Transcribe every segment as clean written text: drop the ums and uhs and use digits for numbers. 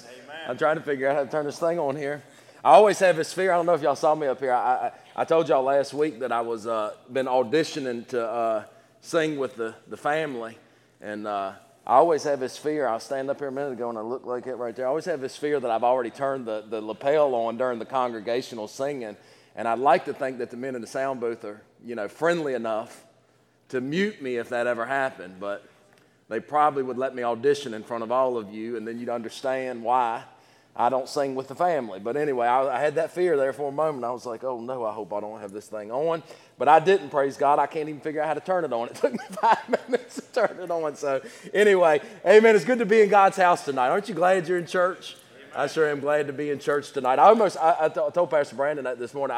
I'm trying to figure out how to turn this thing on here. I always have this fear. I don't know if y'all saw me up here. I told y'all last week that I was been auditioning to sing with the family, and I always have this fear. I was standing up here a minute ago and I looked like it right there. I always have this fear that I've already turned the lapel on during the congregational singing, and I'd like to think that the men in the sound booth are, friendly enough to mute me if that ever happened, but they probably would let me audition in front of all of you, and then you'd understand why I don't sing with the family. But anyway, I had that fear there for a moment. I was like, oh no, I hope I don't have this thing on. But I didn't, praise God. I can't even figure out how to turn it on. It took me 5 minutes to turn it on. So anyway, amen. It's good to be in God's house tonight. Aren't you glad you're in church? Amen. I sure am glad to be in church tonight. I told Pastor Brandon that this morning,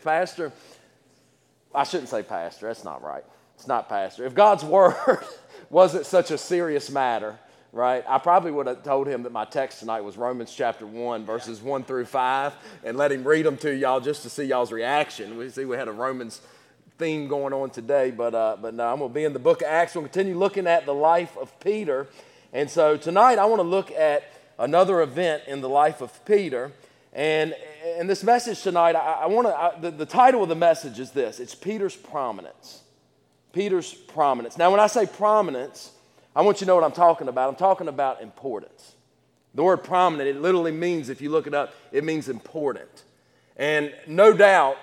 I shouldn't say pastor. That's not right. It's not pastor. If God's word wasn't such a serious matter, right, I probably would have told him that my text tonight was Romans chapter 1, verses 1 through 5, and let him read them to y'all just to see y'all's reaction. We had a Romans theme going on today, but no, I'm going to be in the book of Acts. We'll continue looking at the life of Peter. And so tonight I want to look at another event in the life of Peter. And in this message tonight, the title of the message is this. It's Peter's Prominence. Peter's prominence. Now, when I say prominence, I want you to know what I'm talking about. I'm talking about importance. The word prominent, it literally means, if you look it up, it means important. And no doubt,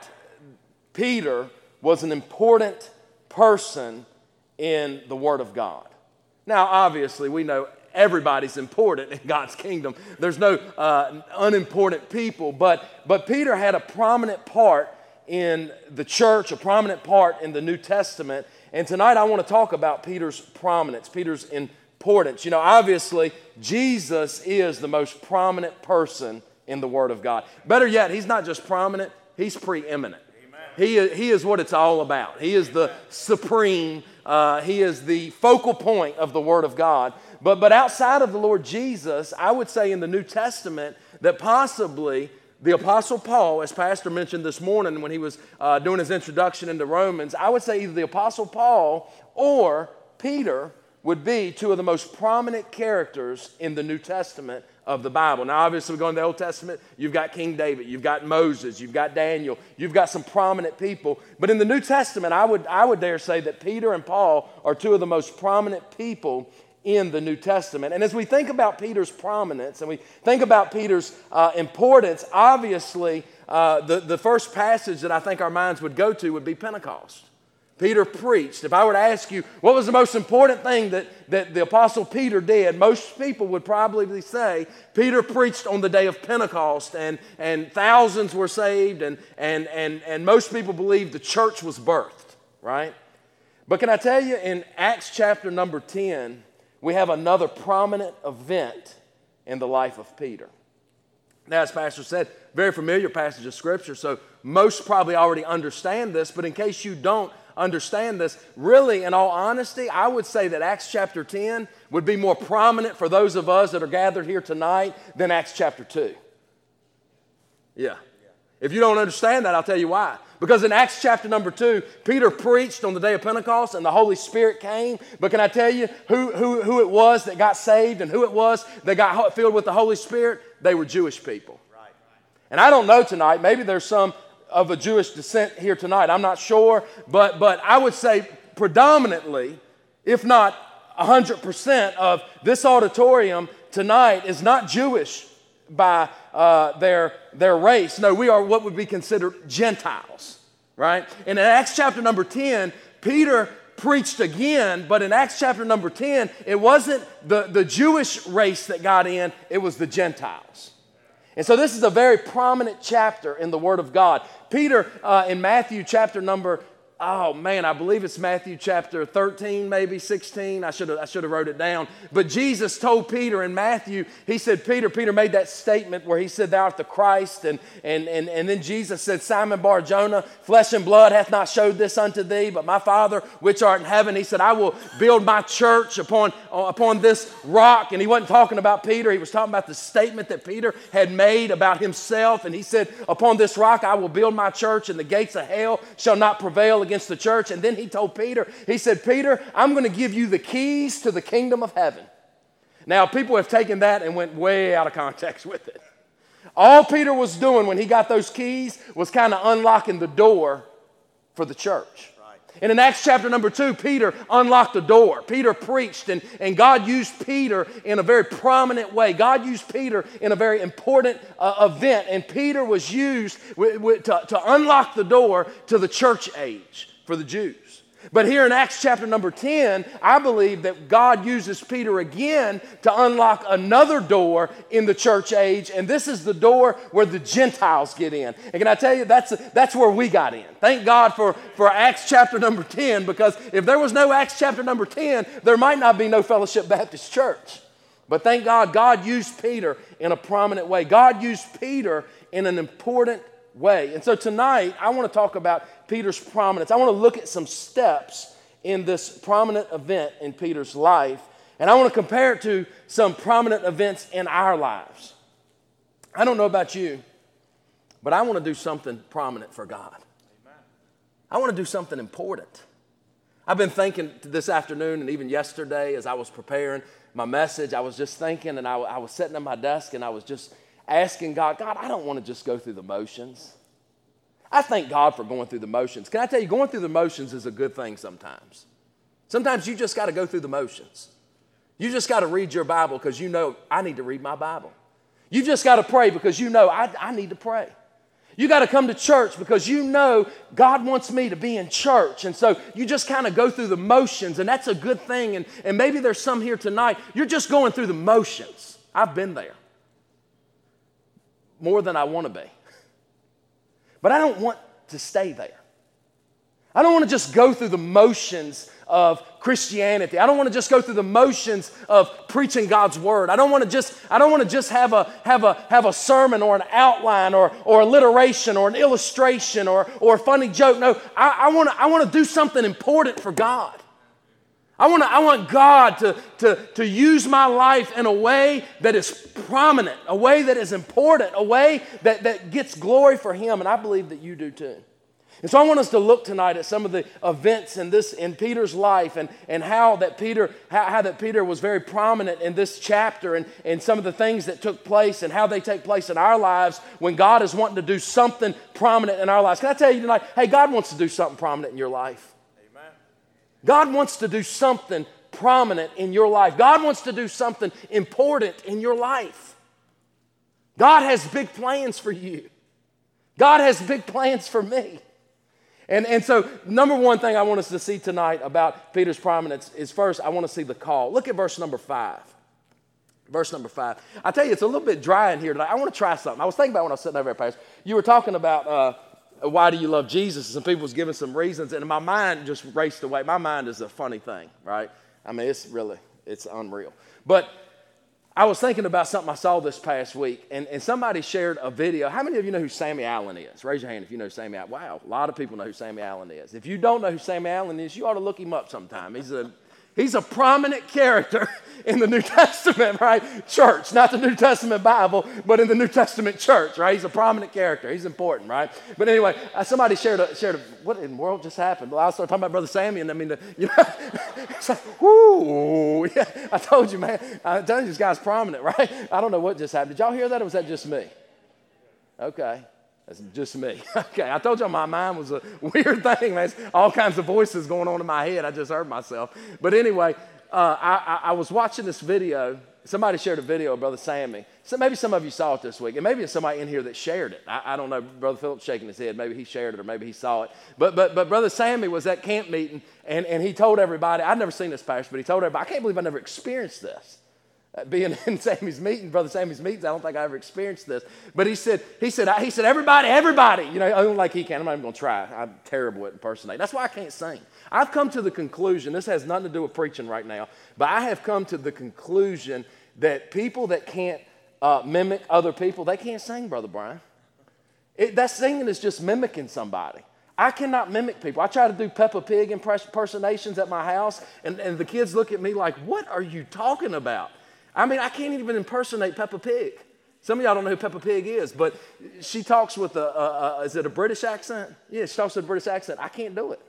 Peter was an important person in the Word of God. Now, obviously, we know everybody's important in God's kingdom. There's no unimportant people, but Peter had a prominent part in the church, a prominent part in the New Testament. And tonight I want to talk about Peter's prominence, Peter's importance. Obviously, Jesus is the most prominent person in the Word of God. Better yet, he's not just prominent, he's preeminent. He is what it's all about. He is the supreme, he is the focal point of the Word of God. But outside of the Lord Jesus, I would say in the New Testament that possibly the Apostle Paul, as Pastor mentioned this morning when he was doing his introduction into Romans, I would say either the Apostle Paul or Peter would be two of the most prominent characters in the New Testament of the Bible. Now, obviously, we go into the Old Testament, you've got King David, you've got Moses, you've got Daniel, you've got some prominent people. But in the New Testament, I would dare say that Peter and Paul are two of the most prominent people in the New Testament. And as we think about Peter's prominence and we think about Peter's importance, obviously the first passage that I think our minds would go to would be Pentecost. Peter preached. If I were to ask you what was the most important thing that the Apostle Peter did, most people would probably say Peter preached on the day of Pentecost, and thousands were saved, and most people believe the church was birthed, right? But can I tell you, in Acts chapter number 10, we have another prominent event in the life of Peter. Now, as Pastor said, very familiar passage of Scripture, so most probably already understand this, but in case you don't understand this, really, in all honesty, I would say that Acts chapter 10 would be more prominent for those of us that are gathered here tonight than Acts chapter 2. Yeah. If you don't understand that, I'll tell you why. Because in Acts chapter number 2, Peter preached on the day of Pentecost and the Holy Spirit came. But can I tell you who it was that got saved and who it was that got filled with the Holy Spirit? They were Jewish people. Right. And I don't know tonight, maybe there's some of a Jewish descent here tonight. I'm not sure. But I would say predominantly, if not 100% of this auditorium tonight is not Jewish by their race. No, we are what would be considered Gentiles, right? And in Acts chapter number 10, Peter preached again, but in Acts chapter number 10, it wasn't the Jewish race that got in, it was the Gentiles. And so this is a very prominent chapter in the Word of God. Peter, in Matthew chapter number, I believe it's Matthew chapter 13, maybe 16. I should have wrote it down. But Jesus told Peter in Matthew, he said, Peter made that statement where he said, thou art the Christ. And then Jesus said, Simon Bar-Jonah, flesh and blood hath not showed this unto thee, but my Father which art in heaven. He said, I will build my church upon this rock. And he wasn't talking about Peter. He was talking about the statement that Peter had made about himself. And he said, upon this rock I will build my church, and the gates of hell shall not prevail against the church. And then he told Peter, he said, Peter, I'm going to give you the keys to the kingdom of heaven. Now, people have taken that and went way out of context with it. All Peter was doing when he got those keys was kind of unlocking the door for the church. And in Acts chapter number 2, Peter unlocked the door. Peter preached, and God used Peter in a very prominent way. God used Peter in a very important event, and Peter was used to unlock the door to the church age for the Jews. But here in Acts chapter number 10, I believe that God uses Peter again to unlock another door in the church age, and this is the door where the Gentiles get in. And can I tell you, that's where we got in. Thank God for Acts chapter number 10, because if there was no Acts chapter number 10, there might not be no Fellowship Baptist Church. But thank God, God used Peter in a prominent way. God used Peter in an important way. And so tonight, I want to talk about Peter's prominence. I want to look at some steps in this prominent event in Peter's life, and I want to compare it to some prominent events in our lives. I don't know about you, but I want to do something prominent for God. Amen. I want to do something important. I've been thinking this afternoon and even yesterday as I was preparing my message, I was just thinking, and I was sitting at my desk and I was just asking God, I don't want to just go through the motions. I thank God for going through the motions. Can I tell you, going through the motions is a good thing sometimes. Sometimes you just got to go through the motions. You just got to read your Bible because you know, I need to read my Bible. You just got to pray because you know, I need to pray. You got to come to church because you know God wants me to be in church. And so you just kind of go through the motions, and that's a good thing. And maybe there's some here tonight, you're just going through the motions. I've been there. More than I want to be. But I don't want to stay there. I don't want to just go through the motions of Christianity. I don't want to just go through the motions of preaching God's word. I don't want to just have a sermon or an outline or alliteration or an illustration or a funny joke. No, I want to do something important for God. I want God to use my life in a way that is prominent, a way that is important, a way that gets glory for Him, and I believe that you do too. And so I want us to look tonight at some of the events in Peter's life and how that Peter was very prominent in this chapter and some of the things that took place and how they take place in our lives when God is wanting to do something prominent in our lives. Can I tell you tonight, hey, God wants to do something prominent in your life. God wants to do something prominent in your life. God wants to do something important in your life. God has big plans for you. God has big plans for me. And so number one thing I want us to see tonight about Peter's prominence is first, I want to see the call. Look at verse number 5. Verse number 5. I tell you, it's a little bit dry in here tonight. I want to try something. I was thinking about when I was sitting over there, Pastor. You were talking about why do you love Jesus? And some people was giving some reasons, and my mind just raced away. My mind is a funny thing, right? I mean, it's unreal. But I was thinking about something I saw this past week, and somebody shared a video. How many of you know who Sammy Allen is? Raise your hand if you know who Sammy Allen. Wow, a lot of people know who Sammy Allen is. If you don't know who Sammy Allen is, you ought to look him up sometime. He's a prominent character in the New Testament, right? Church, not the New Testament Bible, but in the New Testament church, right? He's a prominent character. He's important, right? But anyway, somebody shared what in the world just happened? Well, I started talking about Brother Sammy, and I mean, it's like, whoo, yeah, I told you, man. I told you this guy's prominent, right? I don't know what just happened. Did y'all hear that, or was that just me? Okay. That's just me. Okay, I told you my mind was a weird thing, man. It's all kinds of voices going on in my head. I just heard myself. But anyway, I was watching this video. Somebody shared a video of Brother Sammy. So maybe some of you saw it this week, and maybe it's somebody in here that shared it. I don't know. Brother Philip's shaking his head. Maybe he shared it, or maybe he saw it. But Brother Sammy was at camp meeting, and he told everybody. I'd never seen this pastor, but he told everybody, I can't believe I never experienced this. Being in Sammy's meeting, Brother Sammy's meetings, I don't think I ever experienced this. But he said, everybody, you know, I don't like he can. I'm not even going to try. I'm terrible at impersonating. That's why I can't sing. I've come to the conclusion, this has nothing to do with preaching right now, but I have come to the conclusion that people that can't mimic other people, they can't sing, Brother Brian. That singing is just mimicking somebody. I cannot mimic people. I try to do Peppa Pig impersonations at my house, and the kids look at me like, what are you talking about? I mean, I can't even impersonate Peppa Pig. Some of y'all don't know who Peppa Pig is, but she talks with is it a British accent? Yeah, she talks with a British accent. I can't do it.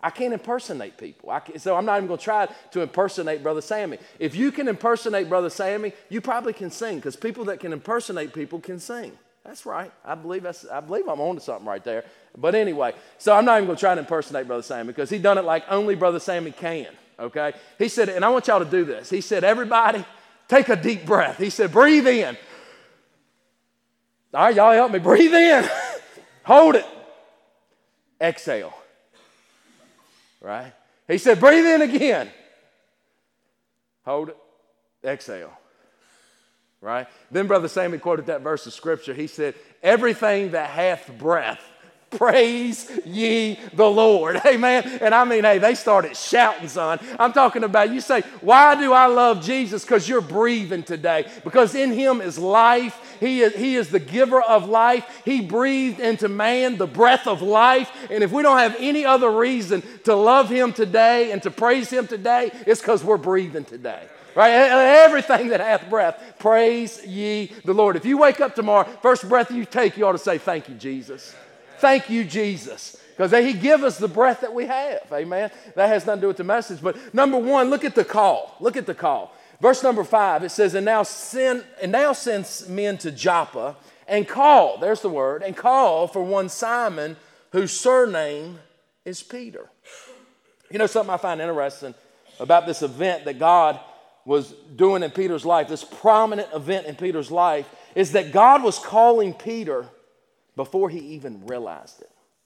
I can't impersonate people. So I'm not even going to try to impersonate Brother Sammy. If you can impersonate Brother Sammy, you probably can sing, because people that can impersonate people can sing. That's right. I believe I'm on to something right there. But anyway, so I'm not even going to try to impersonate Brother Sammy, because he done it like only Brother Sammy can, okay? He said, and I want y'all to do this. He said, everybody, take a deep breath. He said, breathe in. All right, y'all help me. Breathe in. Hold it. Exhale. Right? He said, breathe in again. Hold it. Exhale. Right? Then Brother Sammy quoted that verse of Scripture. He said, everything that hath breath, praise ye the Lord. Amen. And I mean, hey, they started shouting, son. I'm talking about, you say, why do I love Jesus? Because you're breathing today. Because in him is life. He is the giver of life. He breathed into man the breath of life. And if we don't have any other reason to love him today and to praise him today, it's because we're breathing today. Right? Everything that hath breath, praise ye the Lord. If you wake up tomorrow, first breath you take, you ought to say, thank you, Jesus. Thank you, Jesus. Because he give us the breath that we have. Amen. That has nothing to do with the message. But number one, look at the call. Look at the call. Verse number 5, it says, and now send men to Joppa and call, there's the word, and call for one Simon, whose surname is Peter. You know something I find interesting about this event that God was doing in Peter's life, this prominent event in Peter's life, is that God was calling Peter before he even realized it.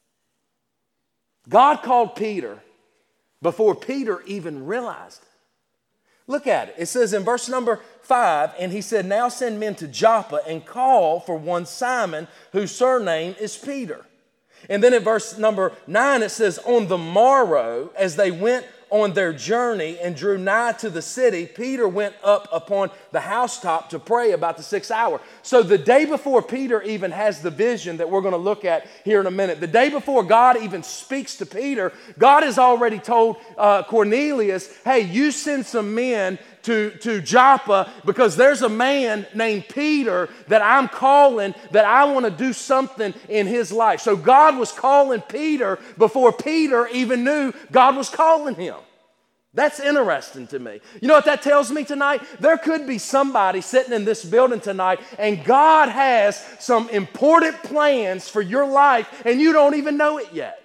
God called Peter before Peter even realized it. Look at it. It says in verse number 5, and he said, now send men to Joppa and call for one Simon, whose surname is Peter. And then in verse number 9, it says, on the morrow, as they went on their journey and drew nigh to the city, Peter went up upon the housetop to pray about the 6th hour. So the day before Peter even has the vision that we're going to look at here in a minute, the day before God even speaks to Peter, God has already told Cornelius, hey, you send some men to Joppa, because there's a man named Peter that I'm calling, that I want to do something in his life. So God was calling Peter before Peter even knew God was calling him. That's interesting to me. You know what that tells me tonight? There could be somebody sitting in this building tonight, and God has some important plans for your life, and you don't even know it yet.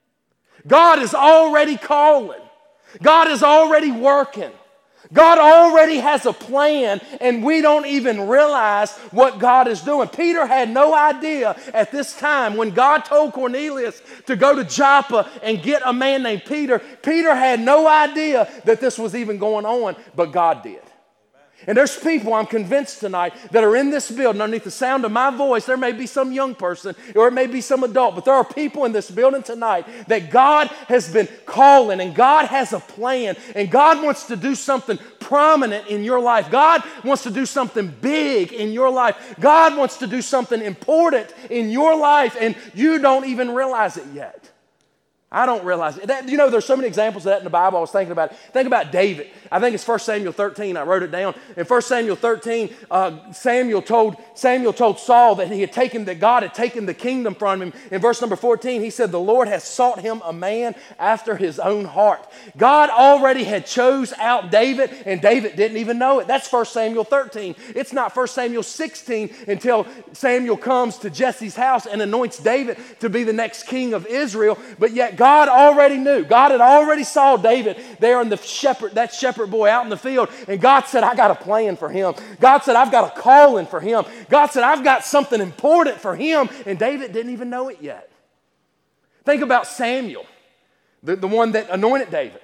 God is already calling. God is already working. God already has a plan, and we don't even realize what God is doing. Peter had no idea at this time when God told Cornelius to go to Joppa and get a man named Peter. Peter had no idea that this was even going on, but God did. And there's people, I'm convinced tonight, that are in this building underneath the sound of my voice. There may be some young person or it may be some adult, but there are people in this building tonight that God has been calling, and God has a plan, and God wants to do something prominent in your life. God wants to do something big in your life. God wants to do something important in your life, and you don't even realize it yet. I don't realize it. There's so many examples of that in the Bible. I was thinking about it. Think about David. I think it's 1 Samuel 13. I wrote it down. In 1 Samuel 13, Samuel told Saul that God had taken the kingdom from him. In verse number 14, he said, the Lord has sought him a man after his own heart. God already had chose out David, and David didn't even know it. That's 1 Samuel 13. It's not 1 Samuel 16 until Samuel comes to Jesse's house and anoints David to be the next king of Israel. But yet God already knew. God had already saw David there in that shepherd boy out in the field. And God said, I got a plan for him. God said, I've got a calling for him. God said, I've got something important for him. And David didn't even know it yet. Think about Samuel, the one that anointed David.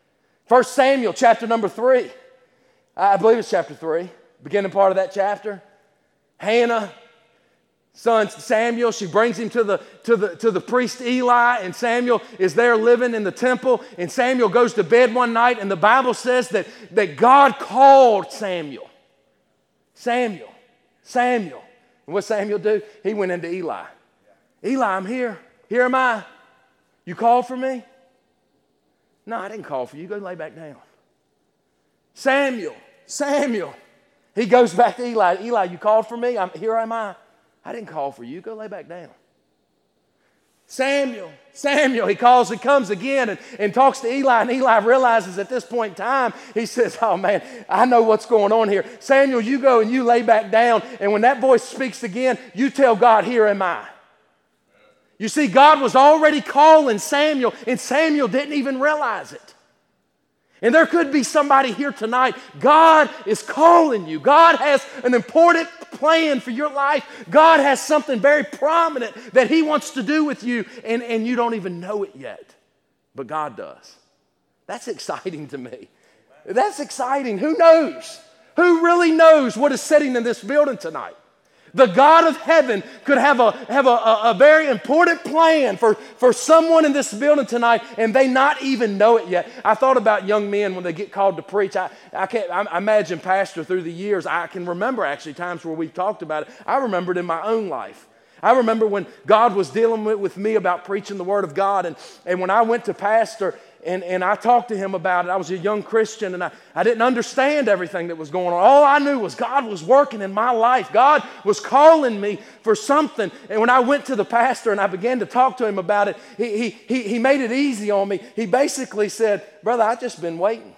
1 Samuel chapter number 3. I believe it's chapter 3, beginning part of that chapter. Hannah, son Samuel, she brings him to the priest Eli, and Samuel is there living in the temple, and Samuel goes to bed one night, and the Bible says that God called Samuel. Samuel. And what Samuel do? He went into Eli. Eli, I'm here. Here am I. You called for me? No, I didn't call for you. Go lay back down. Samuel. He goes back to Eli. Eli, you called for me? Here am I. I didn't call for you. Go lay back down. Samuel, Samuel. He comes again and talks to Eli, and Eli realizes at this point in time, he says, oh man, I know what's going on here. Samuel, you go and you lay back down, and when that voice speaks again, you tell God, here am I. You see, God was already calling Samuel, and Samuel didn't even realize it. And there could be somebody here tonight. God is calling you. God has an important plan for your life. God has something very prominent that He wants to do with you, and you don't even know it yet. But God does. That's exciting to me. That's exciting. Who knows? Who really knows what is sitting in this building tonight? The God of heaven could have a very important plan for someone in this building tonight, and they not even know it yet. I thought about young men when they get called to preach. I imagine pastor through the years. I can remember actually times where we've talked about it. I remember it in my own life. I remember when God was dealing with me about preaching the Word of God, and when I went to pastor, and I talked to him about it. I was a young Christian, and I didn't understand everything that was going on. All I knew was God was working in my life. God was calling me for something. And when I went to the pastor and I began to talk to him about it, he made it easy on me. He basically said, brother, I've just been waiting.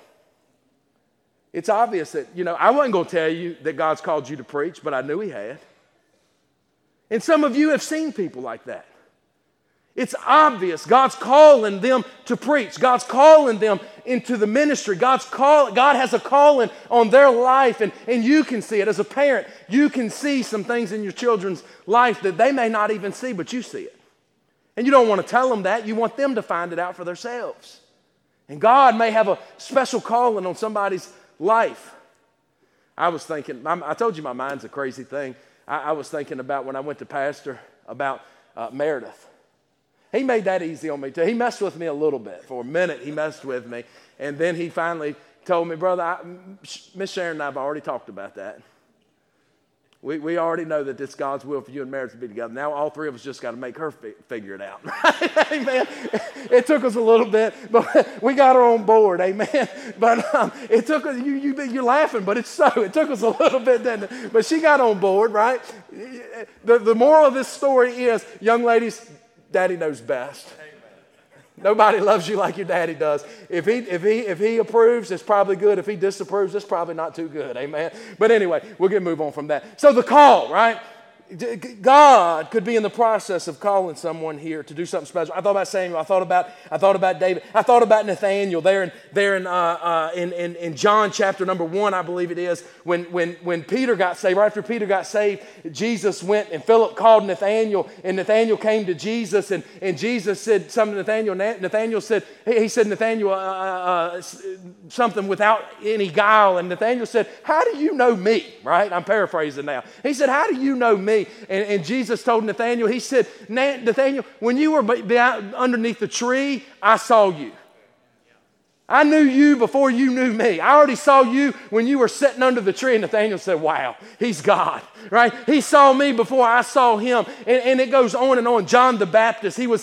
It's obvious that, I wasn't going to tell you that God's called you to preach, but I knew He had. And some of you have seen people like that. It's obvious God's calling them to preach. God's calling them into the ministry. God has a calling on their life, and you can see it. As a parent, you can see some things in your children's life that they may not even see, but you see it. And you don't want to tell them that. You want them to find it out for themselves. And God may have a special calling on somebody's life. I was thinking, I told you my mind's a crazy thing. I was thinking about when I went to pastor about Meredith. He made that easy on me too. He messed with me a little bit. For a minute, he messed with me. And then he finally told me, brother, Miss Sharon and I have already talked about that. We already know that it's God's will for you and Meredith to be together. Now all three of us just got to make her figure it out. Amen. It took us a little bit, but we got her on board. Amen. But it took us, you're laughing, but it's so. It took us a little bit, didn't it? But she got on board, right? The moral of this story is, young ladies, Daddy knows best. Nobody loves you like your daddy does. If he approves, it's probably good. If he disapproves, it's probably not too good. Amen. But anyway, we're going to move on from that. So the call, right? God could be in the process of calling someone here to do something special. I thought about Samuel. I thought about David. I thought about Nathaniel there in John chapter number 1, I believe it is, when Peter got saved. Right after Peter got saved, Jesus went and Philip called Nathaniel, and Nathaniel came to Jesus, and Jesus said something to Nathaniel. Nathaniel said, Nathaniel, something without any guile, and Nathaniel said, how do you know me? Right? I'm paraphrasing now. He said, how do you know me? And Jesus told Nathaniel, he said, Nathaniel, when you were underneath the tree, I saw you. I knew you before you knew me. I already saw you when you were sitting under the tree. And Nathaniel said, wow, he's God, right? He saw me before I saw him. And it goes on and on. John the Baptist, he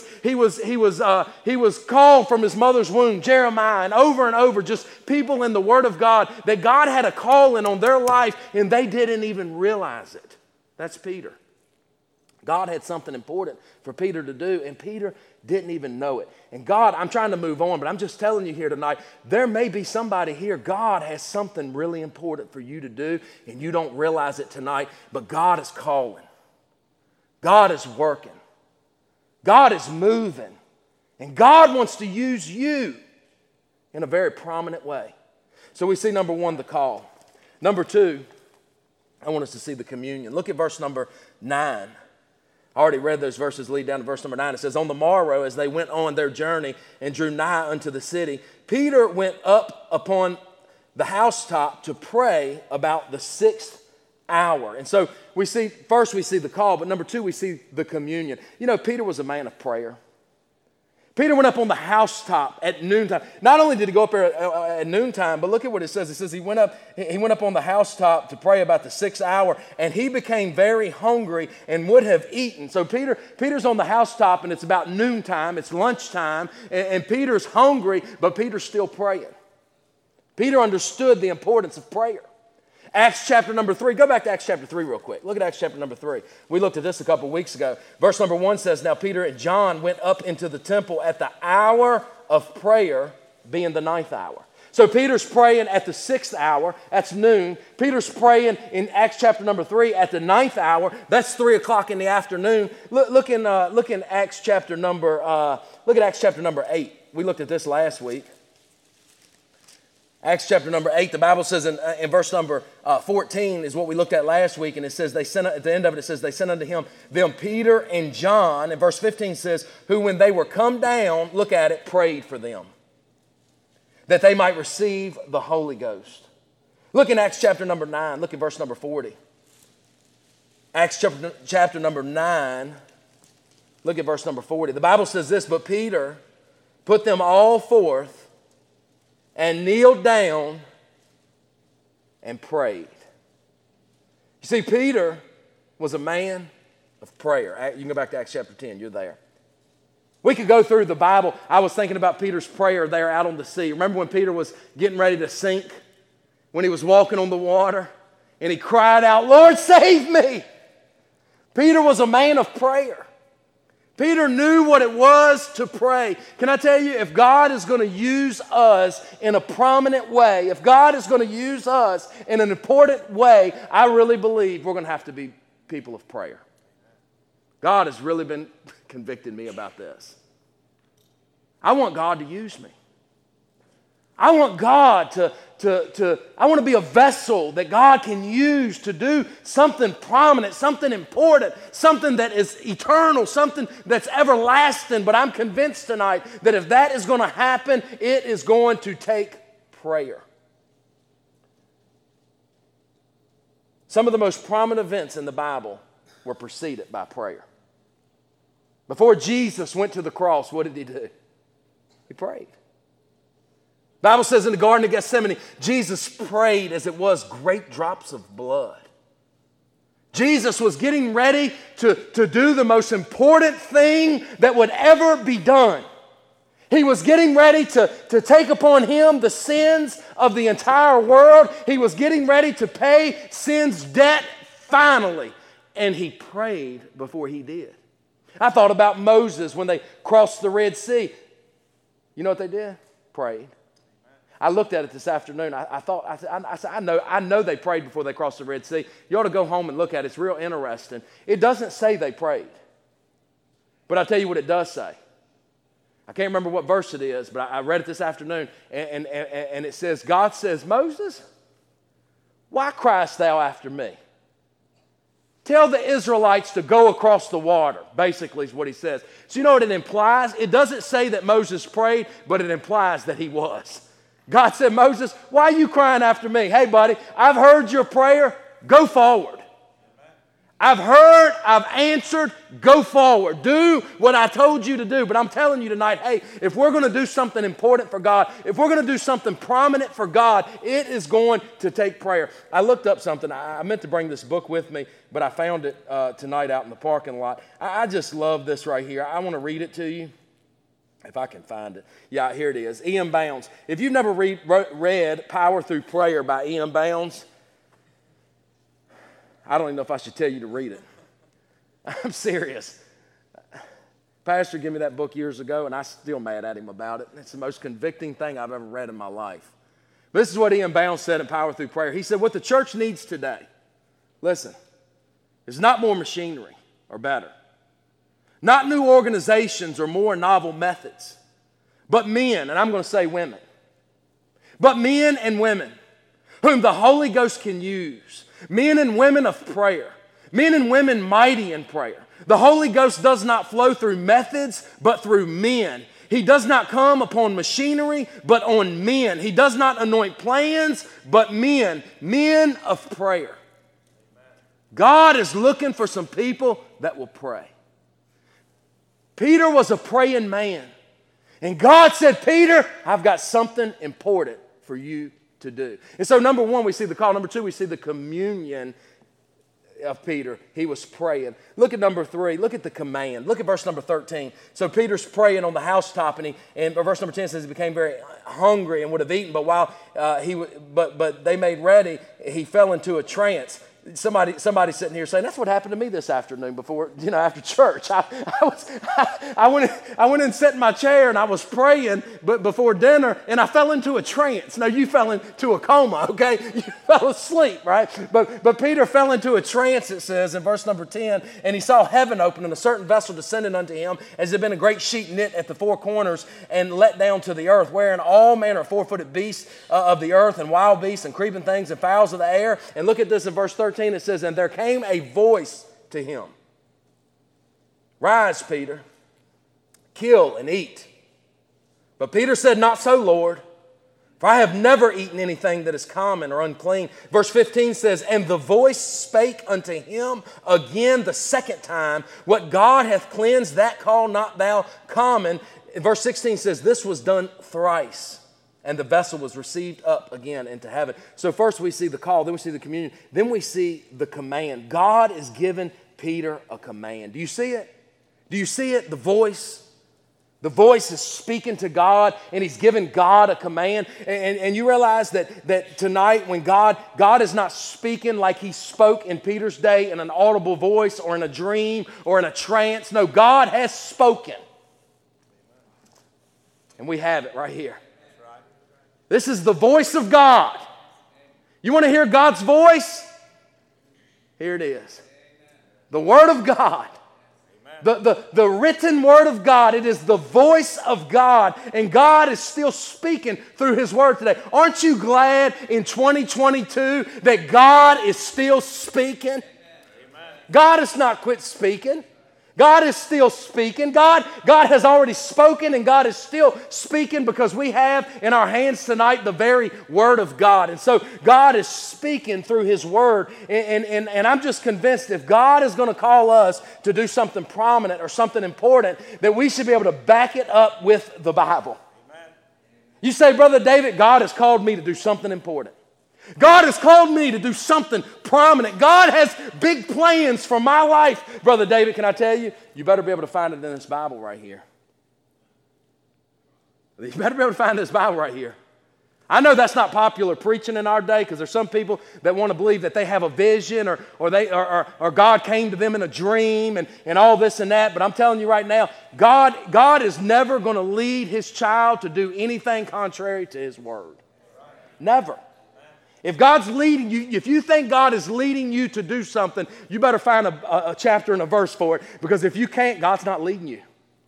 was called from his mother's womb, Jeremiah, and over, just people in the Word of God, that God had a calling on their life, and they didn't even realize it. That's Peter. God had something important for Peter to do, and Peter didn't even know it. And God, I'm trying to move on, but I'm just telling you here tonight, there may be somebody here, God has something really important for you to do, and you don't realize it tonight, but God is calling. God is working. God is moving. And God wants to use you in a very prominent way. So we see, number 1, the call. Number 2, I want us to see the communion. Look at verse number 9. I already read those verses lead down to verse number 9. It says, on the morrow, as they went on their journey and drew nigh unto the city, Peter went up upon the housetop to pray about the 6th hour. And so we see the call, but number 2, we see the communion. Peter was a man of prayer. Peter went up on the housetop at noontime. Not only did he go up there at noontime, but look at what it says. It says he went up on the housetop to pray about the 6th hour, and he became very hungry and would have eaten. So Peter's on the housetop, and it's about noontime. It's lunchtime, and Peter's hungry, but Peter's still praying. Peter understood the importance of prayer. Acts chapter number 3. Go back to Acts chapter 3 real quick. Look at Acts chapter number 3. We looked at this a couple weeks ago. Verse number 1 says, now Peter and John went up into the temple at the hour of prayer, being the 9th hour. So Peter's praying at the 6th hour. That's noon. Peter's praying in Acts chapter number 3 at the 9th hour. That's 3 o'clock in the afternoon. Look in Acts chapter number. Look at Acts chapter number 8. We looked at this last week. Acts chapter number 8, the Bible says in verse number 14 is what we looked at last week, and it says they sent, at the end of it says they sent unto him them Peter and John, and verse 15 says, who when they were come down, look at it, prayed for them, that they might receive the Holy Ghost. Look in Acts chapter number 9, look at verse number 40. Acts chapter number 9, look at verse number 40. The Bible says this, but Peter put them all forth and kneeled down and prayed. You see, Peter was a man of prayer. You can go back to Acts chapter 10. You're there. We could go through the Bible. I was thinking about Peter's prayer there out on the sea. Remember when Peter was getting ready to sink? When he was walking on the water? And he cried out, Lord, save me! Peter was a man of prayer. Peter knew what it was to pray. Can I tell you, if God is going to use us in a prominent way, if God is going to use us in an important way, I really believe we're going to have to be people of prayer. God has really been convicting me about this. I want God to use me. I want God I want to be a vessel that God can use to do something prominent, something important, something that is eternal, something that's everlasting. But I'm convinced tonight that if that is going to happen, it is going to take prayer. Some of the most prominent events in the Bible were preceded by prayer. Before Jesus went to the cross, what did he do? He prayed. The Bible says in the Garden of Gethsemane, Jesus prayed as it was great drops of blood. Jesus was getting ready to do the most important thing that would ever be done. He was getting ready to take upon him the sins of the entire world. He was getting ready to pay sin's debt finally. And he prayed before he did. I thought about Moses when they crossed the Red Sea. You know what they did? Prayed. I looked at it this afternoon. I said, I know they prayed before they crossed the Red Sea. You ought to go home and look at it. It's real interesting. It doesn't say they prayed. But I'll tell you what it does say. I can't remember what verse it is, but I read it this afternoon. And it says, God says, Moses, why criest thou after me? Tell the Israelites to go across the water, basically is what he says. So you know what it implies? It doesn't say that Moses prayed, but it implies that he was. God said, Moses, why are you crying after me? Hey, buddy, I've heard your prayer. Go forward. I've heard, I've answered. Go forward. Do what I told you to do. But I'm telling you tonight, hey, if we're going to do something important for God, if we're going to do something prominent for God, it is going to take prayer. I looked up something. I meant to bring this book with me, but I found it tonight out in the parking lot. I just love this right here. I want to read it to you. If I can find it. Yeah, here it is. E.M. Bounds. If you've never read Power Through Prayer by E.M. Bounds, I don't even know if I should tell you to read it. I'm serious. Pastor gave me that book years ago, and I'm still mad at him about it. It's the most convicting thing I've ever read in my life. But this is what E.M. Bounds said in Power Through Prayer. He said, what the church needs today, listen, is not more machinery or better. Not new organizations or more novel methods, but men, and I'm going to say women, but men and women whom the Holy Ghost can use, men and women of prayer, men and women mighty in prayer. The Holy Ghost does not flow through methods, but through men. He does not come upon machinery, but on men. He does not anoint plans, but men of prayer. God is looking for some people that will pray. Peter was a praying man. And God said, Peter, I've got something important for you to do. And so number one, we see the call. Number two, we see the communion of Peter. He was praying. Look at number 3. Look at the command. Look at verse number 13. So Peter's praying on the housetop, and verse number 10 says he became very hungry and would have eaten, but while but they made ready, he fell into a trance. Somebody sitting here saying, that's what happened to me this afternoon before, after church. I went and sat in my chair and I was praying before dinner and I fell into a trance. No, you fell into a coma, okay? You fell asleep, right? But Peter fell into a trance, it says in verse number 10, and he saw heaven open and a certain vessel descending unto him, as had been a great sheet knit at the four corners and let down to the earth, wherein all manner of four-footed beasts of the earth and wild beasts and creeping things and fowls of the air. And look at this in verse 13. It says, and there came a voice to him. Rise, Peter, kill and eat. But Peter said, not so, Lord, for I have never eaten anything that is common or unclean. Verse 15 says, and the voice spake unto him again the second time, what God hath cleansed, that call not thou common. Verse 16 says, this was done thrice. And the vessel was received up again into heaven. So first we see the call, then we see the communion, then we see the command. God is giving Peter a command. Do you see it? Do you see it? The voice. The voice is speaking to God, and he's giving God a command. And you realize that tonight when God is not speaking like he spoke in Peter's day in an audible voice or in a dream or in a trance. No, God has spoken. And we have it right here. This is the voice of God. You want to hear God's voice? Here it is. The Word of God. The written Word of God. It is the voice of God. And God is still speaking through His Word today. Aren't you glad in 2022 that God is still speaking? God has not quit speaking. God is still speaking. God has already spoken, and God is still speaking because we have in our hands tonight the very Word of God. And so God is speaking through His Word. And I'm just convinced if God is going to call us to do something prominent or something important, that we should be able to back it up with the Bible. Amen. You say, Brother David, God has called me to do something important. God has called me to do something prominent. God has big plans for my life. Brother David, can I tell you? You better be able to find it in this Bible right here. You better be able to find this Bible right here. I know that's not popular preaching in our day because there's some people that want to believe that they have a vision or God came to them in a dream and all this and that. But I'm telling you right now, God is never going to lead His child to do anything contrary to His Word. Never. If God's leading you, if you think God is leading you to do something, you better find a chapter and a verse for it, because if you can't, God's not leading you.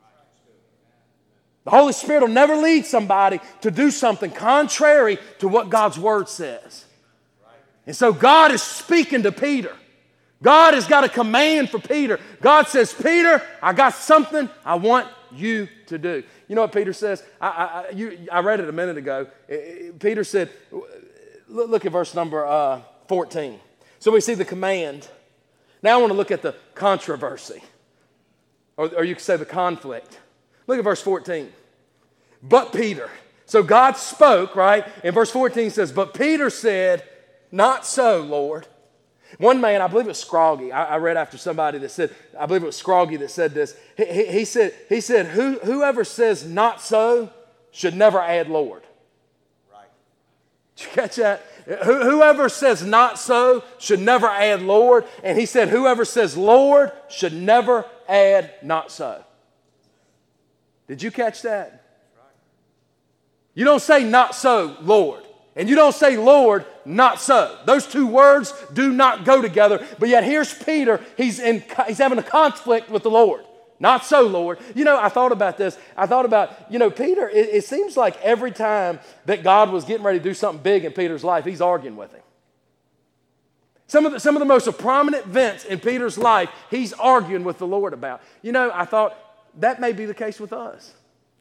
The Holy Spirit will never lead somebody to do something contrary to what God's Word says. And so God is speaking to Peter. God has got a command for Peter. God says, Peter, I got something I want you to do. You know what Peter says? I read it a minute ago. Peter said, look at verse number 14. So we see the command. Now I want to look at the controversy. Or you could say the conflict. Look at verse 14. But Peter. So God spoke, right? And verse 14 says, but Peter said, not so, Lord. One man, I believe it was Scroggie. I read after somebody that said, I believe it was Scroggie that said this. He said, whoever says not so should never add Lord. Did you catch that? Whoever says not so should never add Lord. And he said whoever says Lord should never add not so. Did you catch that? You don't say not so, Lord. And you don't say Lord, not so. Those two words do not go together. But yet here's Peter. He's having a conflict with the Lord. Not so, Lord. You know, I thought about this. I thought about, Peter, it seems like every time that God was getting ready to do something big in Peter's life, he's arguing with him. Some of the most prominent events in Peter's life, he's arguing with the Lord about. I thought that may be the case with us.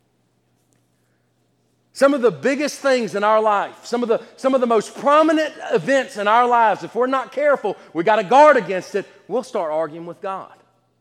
Some of the biggest things in our life, some of the most prominent events in our lives, if we're not careful, we got to guard against it, we'll start arguing with God.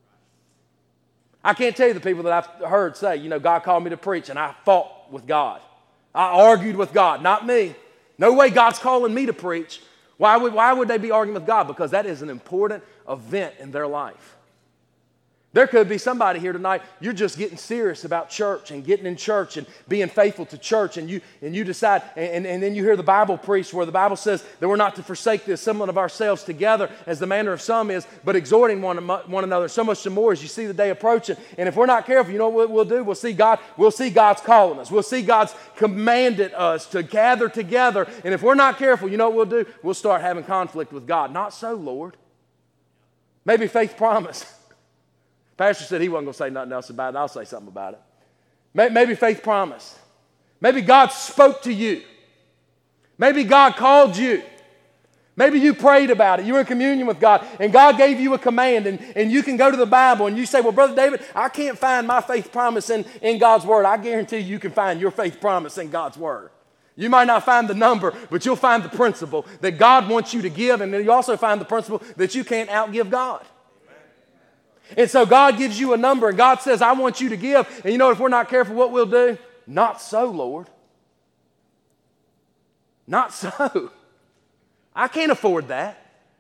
I can't tell you the people that I've heard say, God called me to preach and I fought with God. I argued with God, not me. No way God's calling me to preach. Why would they be arguing with God? Because that is an important event in their life. There could be somebody here tonight, you're just getting serious about church and getting in church and being faithful to church, and you decide, and then you hear the Bible preached where the Bible says that we're not to forsake the assembling of ourselves together as the manner of some is, but exhorting one another, so much the more as you see the day approaching. And if we're not careful, you know what we'll do? We'll see God's calling us. We'll see God's commanded us to gather together. And if we're not careful, you know what we'll do? We'll start having conflict with God. Not so, Lord. Maybe faith promise. Pastor said he wasn't going to say nothing else about it. I'll say something about it. Maybe faith promise. Maybe God spoke to you. Maybe God called you. Maybe you prayed about it. You were in communion with God, and God gave you a command, and you can go to the Bible, and you say, well, Brother David, I can't find my faith promise in God's Word. I guarantee you can find your faith promise in God's Word. You might not find the number, but you'll find the principle that God wants you to give, and then you also find the principle that you can't outgive God. And so God gives you a number, and God says, I want you to give. And you know, if we're not careful, what we'll do? Not so, Lord. Not so. I can't afford that.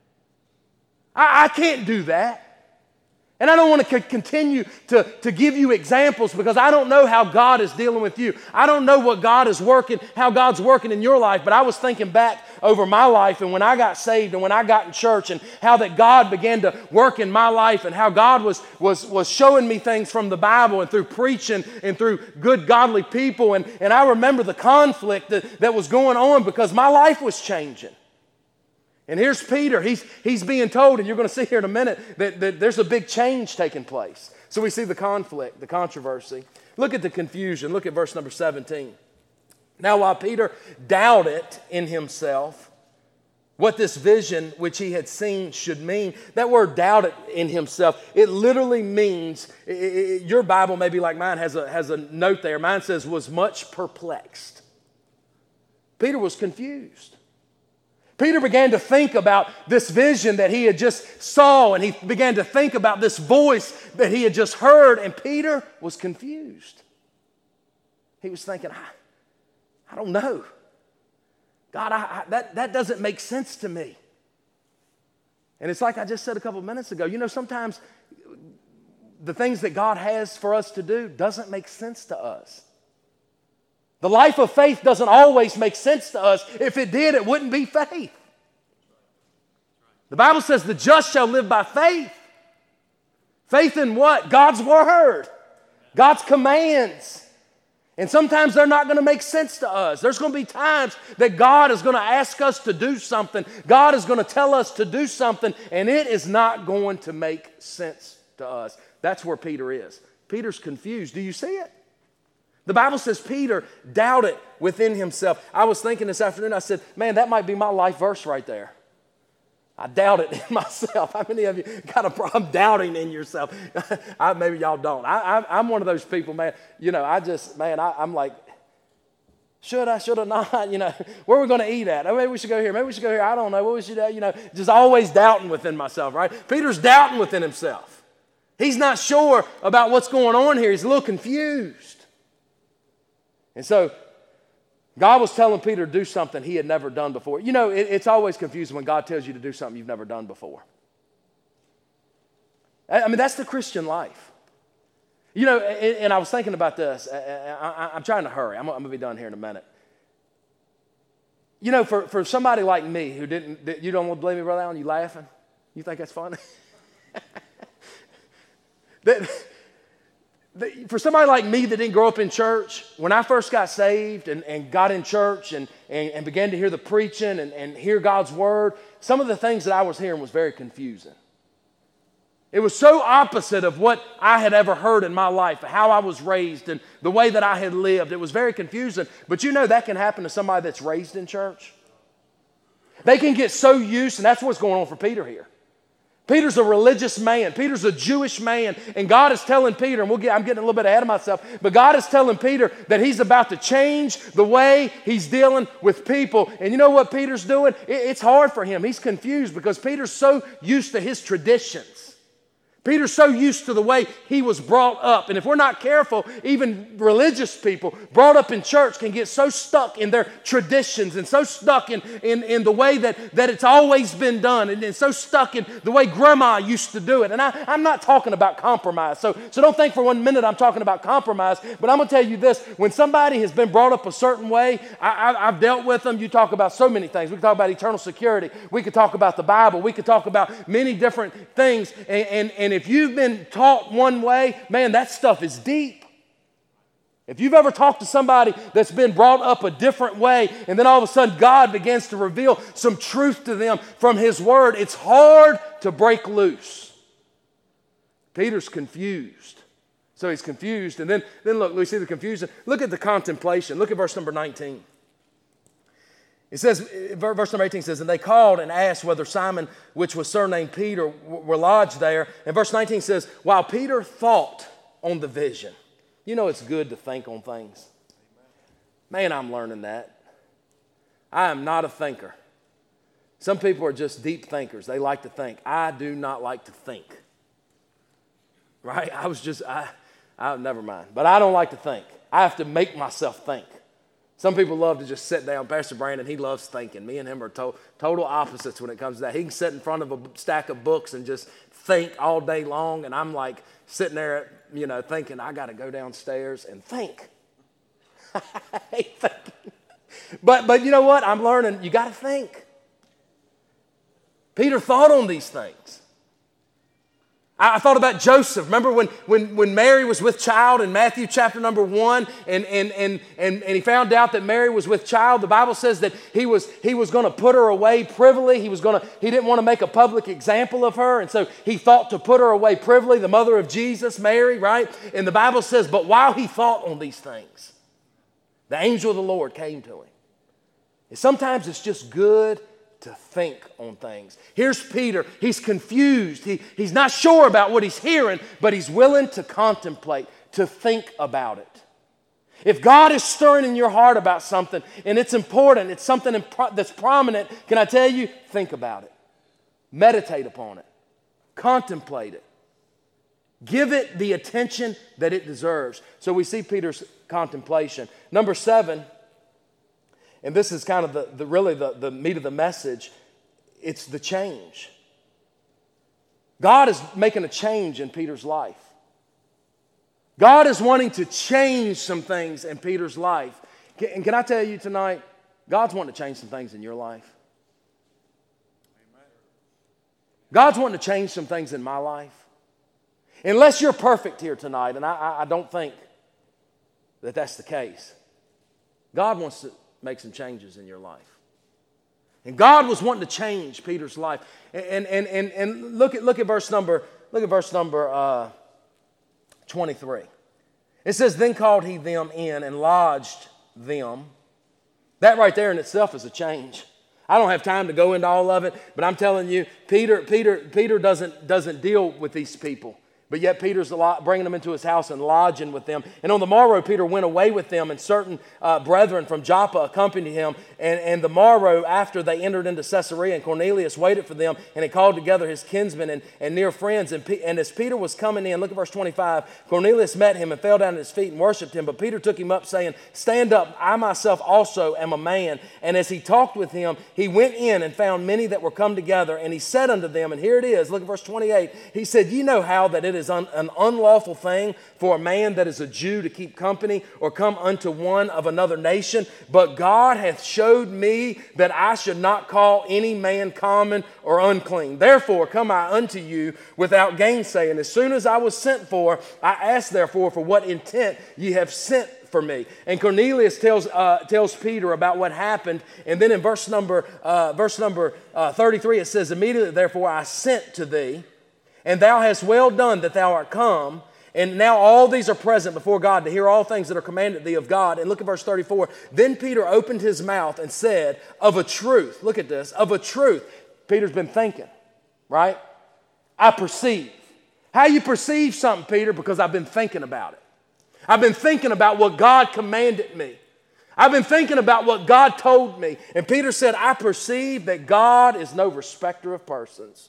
I can't do that. And I don't want to continue to give you examples because I don't know how God is dealing with you. I don't know what God is working, how God's working in your life. But I was thinking back over my life and when I got saved and when I got in church and how that God began to work in my life and how God was showing me things from the Bible and through preaching and through good godly people. And I remember the conflict that was going on because my life was changing. And here's Peter. He's being told, and you're going to see here in a minute, that there's a big change taking place. So we see the conflict, the controversy. Look at the confusion. Look at verse number 17. Now while Peter doubted in himself what this vision which he had seen should mean, that word doubted in himself, it literally means, your Bible maybe like mine has a note there. Mine says was much perplexed. Peter was confused. Peter began to think about this vision that he had just saw, and he began to think about this voice that he had just heard, and Peter was confused. He was thinking, I don't know. God, that doesn't make sense to me. And it's like I just said a couple of minutes ago, you know, sometimes the things that God has for us to do doesn't make sense to us. The life of faith doesn't always make sense to us. If it did, it wouldn't be faith. The Bible says the just shall live by faith. Faith in what? God's word. God's commands. And sometimes they're not going to make sense to us. There's going to be times that God is going to ask us to do something. God is going to tell us to do something, and it is not going to make sense to us. That's where Peter is. Peter's confused. Do you see it? The Bible says Peter doubted within himself. I was thinking this afternoon, I said, man, that might be my life verse right there. I doubt it in myself. How many of you got a problem doubting in yourself? Maybe y'all don't. I'm one of those people, man. You know, I'm like, should I not? You know, where are we going to eat at? Oh, maybe we should go here. Maybe we should go here. I don't know. What we should do? You know, just always doubting within myself, right? Peter's doubting within himself. He's not sure about what's going on here. He's a little confused. And so God was telling Peter to do something he had never done before. You know, it's always confusing when God tells you to do something you've never done before. I mean, that's the Christian life. You know, and I was thinking about this. I'm trying to hurry. I'm going to be done here in a minute. You know, for somebody like me who didn't, you don't believe me, Brother Allen? You laughing? You think that's funny? For somebody like me that didn't grow up in church, when I first got saved and got in church and began to hear the preaching and hear God's word, some of the things that I was hearing was very confusing. It was so opposite of what I had ever heard in my life, how I was raised and the way that I had lived. It was very confusing. But you know that can happen to somebody that's raised in church. They can get so used, and that's what's going on for Peter here. Peter's a religious man. Peter's a Jewish man. And God is telling Peter, and I'm getting a little bit ahead of myself, but God is telling Peter that he's about to change the way he's dealing with people. And you know what Peter's doing? It's hard for him. He's confused because Peter's so used to his traditions. Peter's so used to the way he was brought up. And if we're not careful, even religious people brought up in church can get so stuck in their traditions and so stuck in the way that it's always been done, and so stuck in the way grandma used to do it. And I'm not talking about compromise. So don't think for 1 minute I'm talking about compromise. But I'm going to tell you this. When somebody has been brought up a certain way, I've dealt with them. You talk about so many things. We can talk about eternal security. We could talk about the Bible. We could talk about many different things. And if you've been taught one way, man, that stuff is deep. If you've ever talked to somebody that's been brought up a different way, and then all of a sudden God begins to reveal some truth to them from His Word, it's hard to break loose. Peter's confused. So he's confused. And then look, we see the confusion. Look at the contemplation. Look at verse number 19. It says, verse number 18 says, and they called and asked whether Simon, which was surnamed Peter, were lodged there. And verse 19 says, while Peter thought on the vision. You know it's good to think on things. Man, I'm learning that. I am not a thinker. Some people are just deep thinkers. They like to think. I do not like to think. Right? Never mind. But I don't like to think. I have to make myself think. Some people love to just sit down. Pastor Brandon, he loves thinking. Me and him are total opposites when it comes to that. He can sit in front of a stack of books and just think all day long, and I'm like sitting there, thinking, I got to go downstairs and think. I hate thinking. But you know what? I'm learning, you got to think. Peter thought on these things. I thought about Joseph. Remember when Mary was with child in Matthew chapter number 1, and he found out that Mary was with child. The Bible says that he was going to put her away privily. He didn't want to make a public example of her, and so he thought to put her away privily, the mother of Jesus, Mary, right? And the Bible says, but while he thought on these things, the angel of the Lord came to him. And sometimes it's just good to think on things. Here's Peter. He's confused. He's not sure about what he's hearing, but he's willing to contemplate, to think about it. If God is stirring in your heart about something, and it's important, it's something that's prominent, can I tell you? Think about it. Meditate upon it. Contemplate it. Give it the attention that it deserves. So we see Peter's contemplation. Number 7, and this is kind of the meat of the message, it's the change. God is making a change in Peter's life. God is wanting to change some things in Peter's life. And can I tell you tonight, God's wanting to change some things in your life. God's wanting to change some things in my life. Unless you're perfect here tonight, and I don't think that that's the case, God wants to make some changes in your life. And God was wanting to change Peter's life. And look at verse number 23. It says, then called he them in and lodged them. That right there in itself is a change. I don't have time to go into all of it, but I'm telling you, Peter doesn't deal with these people. But yet Peter's bringing them into his house and lodging with them. And on the morrow, Peter went away with them, and certain brethren from Joppa accompanied him. And the morrow, after they entered into Caesarea, and Cornelius waited for them, and he called together his kinsmen and near friends. And as Peter was coming in, look at verse 25, Cornelius met him and fell down at his feet and worshipped him. But Peter took him up, saying, stand up, I myself also am a man. And as he talked with him, he went in and found many that were come together. And he said unto them, and here it is, look at verse 28, he said, ye know how that it is an unlawful thing for a man that is a Jew to keep company or come unto one of another nation. But God hath showed me that I should not call any man common or unclean. Therefore come I unto you without gainsaying. As soon as I was sent for, I asked therefore for what intent ye have sent for me. And Cornelius tells Peter about what happened. And then in verse number 33 it says, immediately therefore I sent to thee, and thou hast well done that thou art come. And now all these are present before God to hear all things that are commanded thee of God. And look at verse 34. Then Peter opened his mouth and said, of a truth, look at this, of a truth. Peter's been thinking, right? I perceive. How you perceive something, Peter? Because I've been thinking about it. I've been thinking about what God commanded me. I've been thinking about what God told me. And Peter said, I perceive that God is no respecter of persons.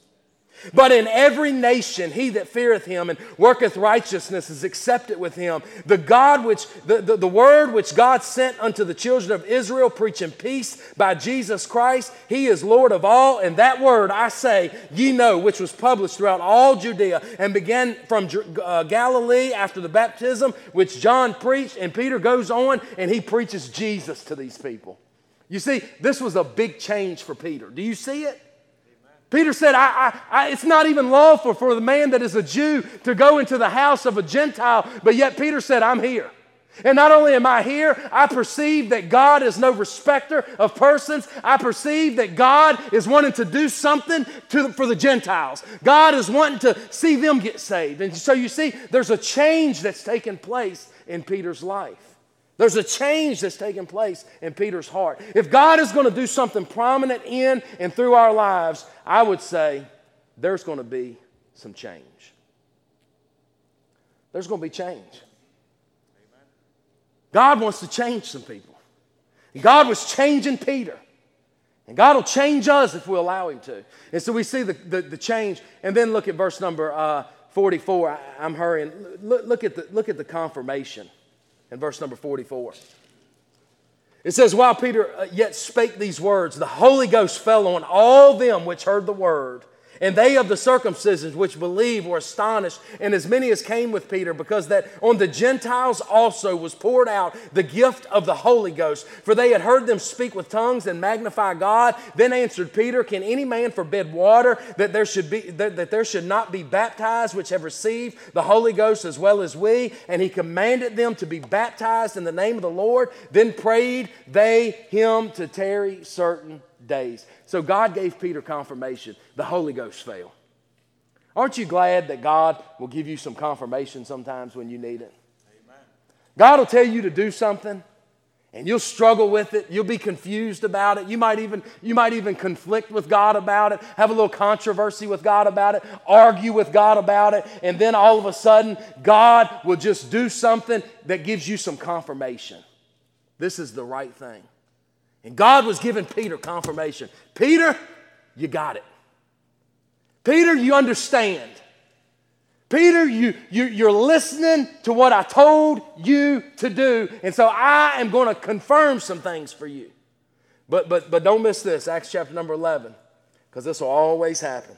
But in every nation, he that feareth him and worketh righteousness is accepted with him. The word which God sent unto the children of Israel, preaching peace by Jesus Christ, he is Lord of all. And that word, I say, ye know, which was published throughout all Judea and began from Galilee after the baptism, which John preached. And Peter goes on and he preaches Jesus to these people. You see, this was a big change for Peter. Do you see it? Peter said, it's not even lawful for the man that is a Jew to go into the house of a Gentile, but yet Peter said, I'm here. And not only am I here, I perceive that God is no respecter of persons. I perceive that God is wanting to do something for the Gentiles. God is wanting to see them get saved. And so you see, there's a change that's taken place in Peter's life. There's a change that's taking place in Peter's heart. If God is going to do something prominent in and through our lives, I would say there's going to be some change. There's going to be change. God wants to change some people. God was changing Peter. And God will change us if we allow him to. And so we see the change. And then look at verse number 44. I'm hurrying. Look at the confirmation. In verse number 44. It says, while Peter yet spake these words, the Holy Ghost fell on all them which heard the word. And they of the circumcision which believed were astonished, and as many as came with Peter, because that on the Gentiles also was poured out the gift of the Holy Ghost. For they had heard them speak with tongues and magnify God. Then answered Peter, can any man forbid water that there should not be baptized which have received the Holy Ghost as well as we? And he commanded them to be baptized in the name of the Lord. Then prayed they him to tarry certain days. So God gave Peter confirmation. The Holy Ghost fell. Aren't you glad that God will give you some confirmation sometimes when you need it? Amen. God will tell you to do something and you'll struggle with it. You'll be confused about it. You might even conflict with God about it, have a little controversy with God about it, argue with God about it, and then all of a sudden God will just do something that gives you some confirmation. This is the right thing. And God was giving Peter confirmation. Peter, you got it. Peter, you understand. Peter, you're listening to what I told you to do. And so I am going to confirm some things for you. But don't miss this, Acts chapter number 11, because this will always happen.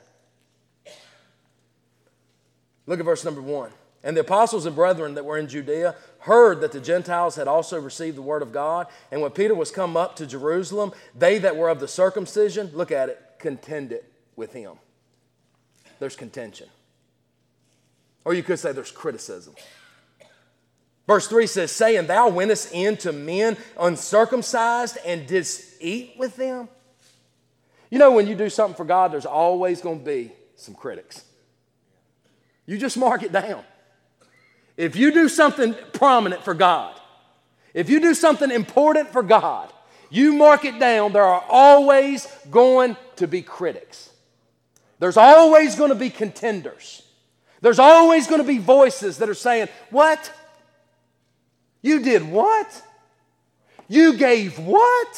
Look at verse number 1. And the apostles and brethren that were in Judea heard that the Gentiles had also received the word of God. And when Peter was come up to Jerusalem, they that were of the circumcision, look at it, contended with him. There's contention. Or you could say there's criticism. Verse 3 says, saying, thou wentest in to men uncircumcised and didst eat with them. You know, when you do something for God, there's always going to be some critics. You just mark it down. If you do something prominent for God, if you do something important for God, you mark it down, there are always going to be critics. There's always going to be contenders. There's always going to be voices that are saying, what? You did what? You gave what?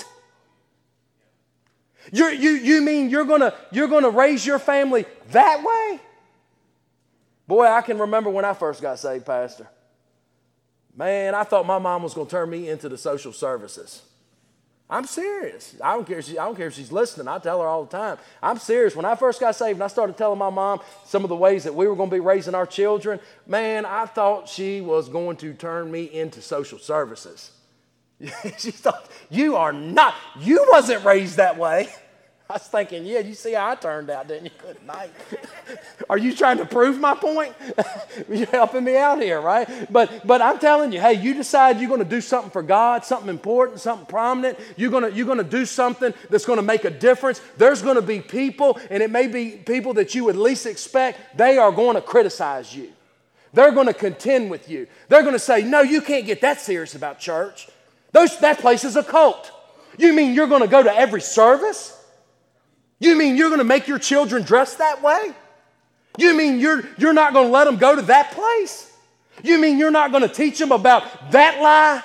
You mean you're gonna raise your family that way? Boy, I can remember when I first got saved, Pastor. Man, I thought my mom was going to turn me into the social services. I'm serious. I don't care if she's listening. I tell her all the time. I'm serious. When I first got saved and I started telling my mom some of the ways that we were going to be raising our children, man, I thought she was going to turn me into social services. She thought, you wasn't raised that way. I was thinking, yeah, you see how I turned out, didn't you? Good night. Are you trying to prove my point? You're helping me out here, right? But I'm telling you, hey, you decide you're going to do something for God, something important, something prominent. You're going to do something that's going to make a difference. There's going to be people, and it may be people that you would least expect. They are going to criticize you. They're going to contend with you. They're going to say, no, you can't get that serious about church. That place is a cult. You mean you're going to go to every service? You mean you're going to make your children dress that way? You mean you're not going to let them go to that place? You mean you're not going to teach them about that lie?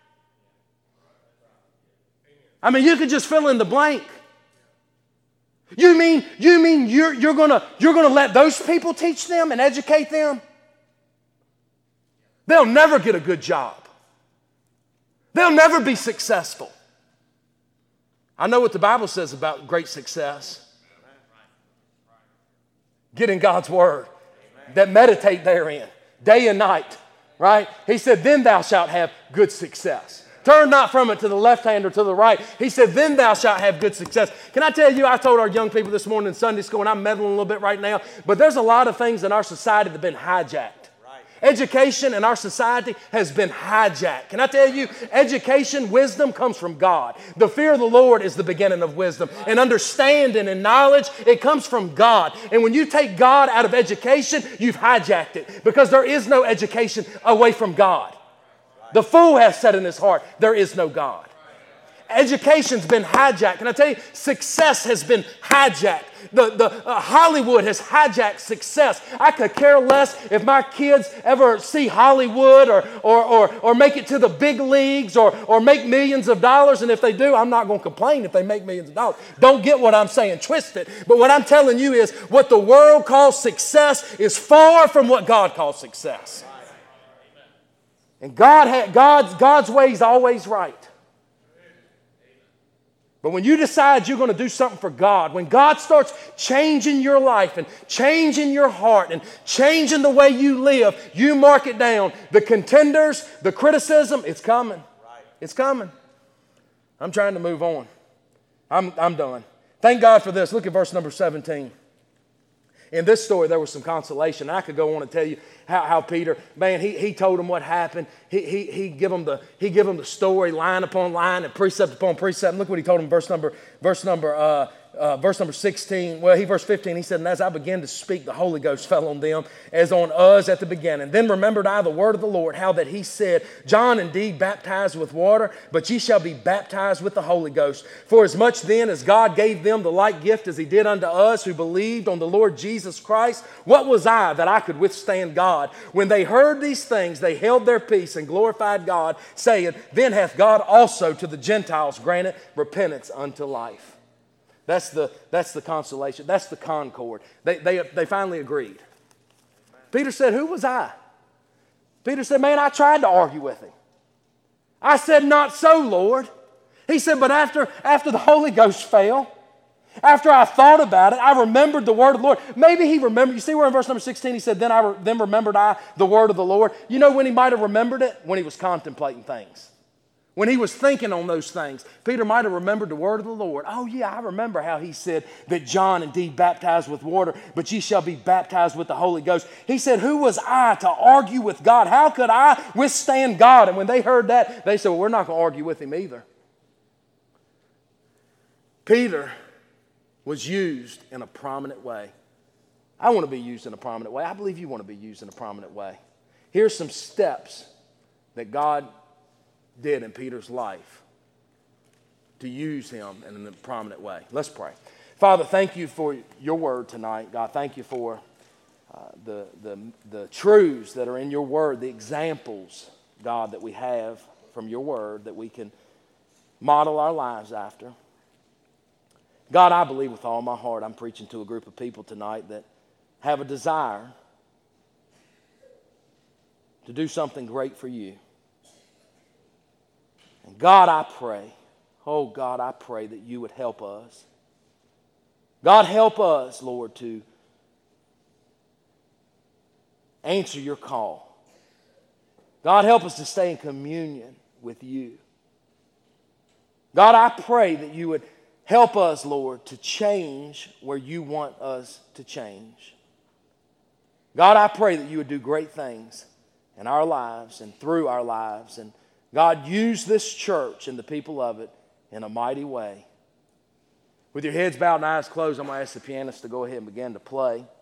I mean, you could just fill in the blank. You mean you're gonna let those people teach them and educate them? They'll never get a good job. They'll never be successful. I know what the Bible says about great success. Get in God's word, that meditate therein day and night, right? He said, then thou shalt have good success. Turn not from it to the left hand or to the right. He said, then thou shalt have good success. Can I tell you, I told our young people this morning in Sunday school, and I'm meddling a little bit right now, but there's a lot of things in our society that have been hijacked. Education in our society has been hijacked. Can I tell you, education, wisdom comes from God. The fear of the Lord is the beginning of wisdom. And understanding and knowledge, it comes from God. And when you take God out of education, you've hijacked it, because there is no education away from God. The fool has said in his heart, there is no God. Education's been hijacked. Can I tell you, success has been hijacked. Hollywood has hijacked success. I could care less if my kids ever see Hollywood or make it to the big leagues or make millions of dollars. And if they do, I'm not going to complain if they make millions of dollars. Don't get what I'm saying twisted. But what I'm telling you is what the world calls success is far from what God calls success. And God's way is always right. But when you decide you're going to do something for God, when God starts changing your life and changing your heart and changing the way you live, you mark it down. The contenders, the criticism, it's coming. It's coming. I'm trying to move on. I'm done. Thank God for this. Look at verse number 17. In this story, there was some consolation. I could go on and tell you how Peter, man, he told them what happened. He give them the story line upon line and precept upon precept. And look what he told them, verse number 16. Well, verse 15, he said, and as I began to speak, the Holy Ghost fell on them as on us at the beginning. Then remembered I the word of the Lord, how that he said, John indeed baptized with water, but ye shall be baptized with the Holy Ghost. For as much then as God gave them the like gift as he did unto us who believed on the Lord Jesus Christ, what was I that I could withstand God? When they heard these things, they held their peace and glorified God, saying, then hath God also to the Gentiles granted repentance unto life. That's the consolation. That's the concord. They finally agreed. Peter said, who was I? Peter said, man, I tried to argue with him. I said, not so, Lord. He said, but after the Holy Ghost fell, after I thought about it, I remembered the word of the Lord. Maybe he remembered. You see where in verse number 16 he said, then remembered I the word of the Lord. You know when he might have remembered it? When he was contemplating things. When he was thinking on those things, Peter might have remembered the word of the Lord. Oh yeah, I remember how he said that John indeed baptized with water, but ye shall be baptized with the Holy Ghost. He said, who was I to argue with God? How could I withstand God? And when they heard that, they said, well, we're not going to argue with him either. Peter was used in a prominent way. I want to be used in a prominent way. I believe you want to be used in a prominent way. Here's some steps that God did in Peter's life to use him in a prominent way. Let's pray. Father, thank you for your word tonight. God, thank you for the truths that are in your word, the examples, God, that we have from your word that we can model our lives after. God, I believe with all my heart I'm preaching to a group of people tonight that have a desire to do something great for you. And God, I pray, oh God, I pray that you would help us. God, help us, Lord, to answer your call. God, help us to stay in communion with you. God, I pray that you would help us, Lord, to change where you want us to change. God, I pray that you would do great things in our lives and through our lives. And God, use this church and the people of it in a mighty way. With your heads bowed and eyes closed, I'm going to ask the pianist to go ahead and begin to play.